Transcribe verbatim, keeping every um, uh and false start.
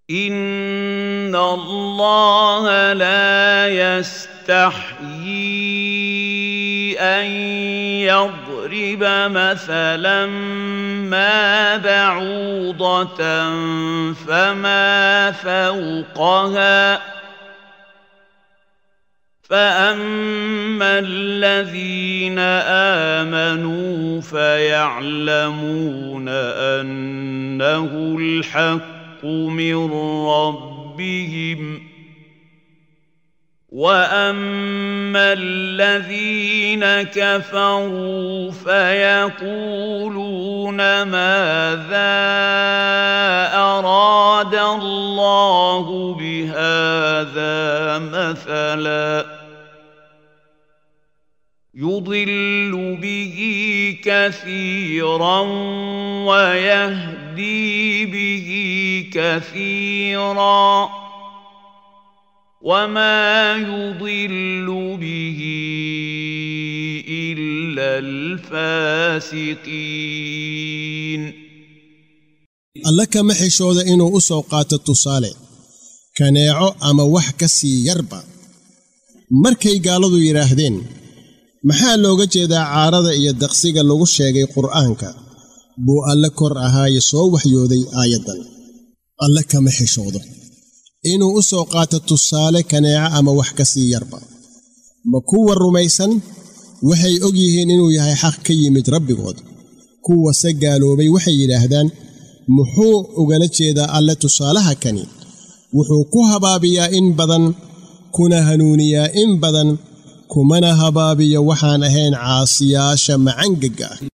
إن الله لا يستحيي أن يضرب مثلا ما بعوضة فما فوقها فأما الذين آمنوا فيعلمون أنه الحق من ربهم وأما الذين كفروا فيقولون ماذا أراد الله بهذا مثلا يضل به كثيرا ويهدي به كثيرا وما يضل به إلا الفاسقين. الله كما حشود إنه أسوقات التصالح كنيعو أما وحكسي يربا مركي قالوا يراهدين maxaa looga jeedaa caarada iyo daqsiga lagu sheegay quraanka buu alla kor ahaay soo waxyooday aayadan alla kama xishoodo inuu u soo qaato tusaale kaneeca ama wax ka sii yarba ma kuwa rumaysan waxay og yihiin inuu yahay xaq ka yimid rabbigood kuwa sagaaloobay waxay yiraahdaan muxuu ugala jeedaa alla tusaalaha kani wuxuu ku habaabiyaa in badan kuna hanuuniyaa in badan kumana habaabiya waxaan ahayn caasiyaasha macangaga